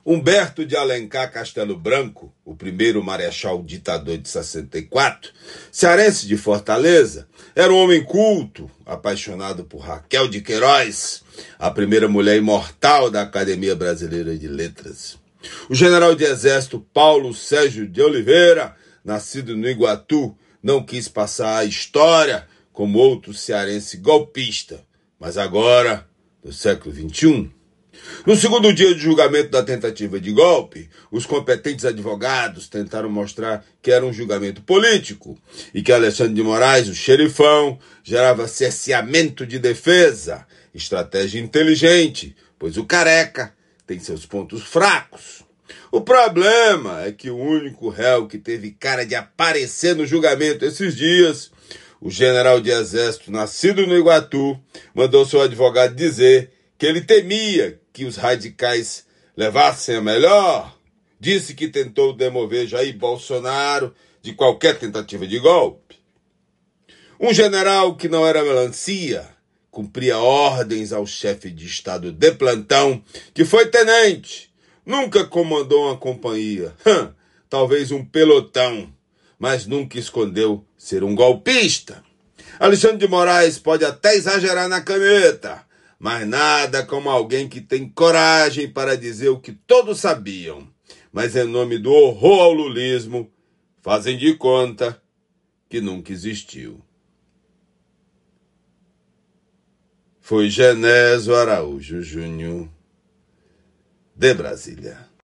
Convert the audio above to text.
Humberto de Alencar Castelo Branco, o primeiro marechal ditador de 64, cearense de Fortaleza, era um homem culto, apaixonado por Raquel de Queiroz, a primeira mulher imortal da Academia Brasileira de Letras. O general de exército Paulo Sérgio de Oliveira, nascido no Iguatu, não quis passar a história como outro cearense golpista, mas agora, no século XXI. No segundo dia de julgamento da tentativa de golpe, os competentes advogados tentaram mostrar que era um julgamento político e que Alexandre de Moraes, o xerifão, gerava cerceamento de defesa, estratégia inteligente, pois o careca tem seus pontos fracos. O problema é que o único réu que teve cara de aparecer no julgamento esses dias, o general de exército nascido no Iguatu, mandou seu advogado dizer que ele temia que os radicais levassem a melhor. Disse que tentou demover Jair Bolsonaro de qualquer tentativa de golpe. Um general que não era melancia, cumpria ordens ao chefe de estado de plantão, que foi tenente, nunca comandou uma companhia, talvez um pelotão, mas nunca escondeu ser um golpista. Alexandre de Moraes pode até exagerar na caneta, mas nada como alguém que tem coragem para dizer o que todos sabiam, mas em nome do horror ao lulismo, fazem de conta que nunca existiu. Foi Genésio Araújo Júnior, de Brasília.